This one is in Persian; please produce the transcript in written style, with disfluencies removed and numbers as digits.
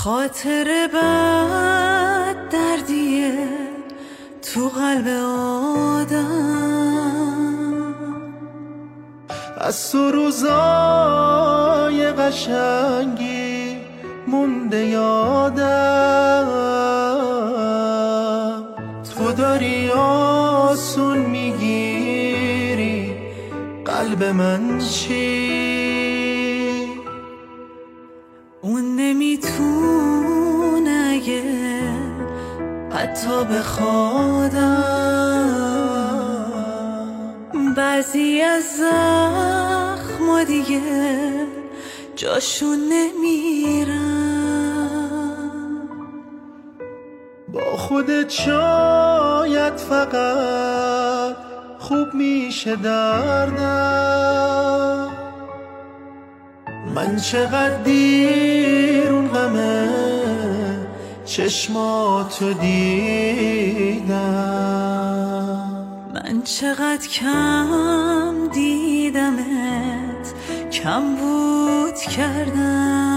خاطر بد دردیه تو قلب آدم، از تو روزای قشنگی مونده یادم. تو داری آسون میگیری قلب من چی؟ اون نمیتونه اگه حتی بخوادم، بعضی از زخما دیگه جاشون نمیرم. با خودت شاید فقط خوب میشه دردم. من چقدر دیر اون غمه چشماتو دیدم. من چقدر کم دیدمت، کم بود کردم.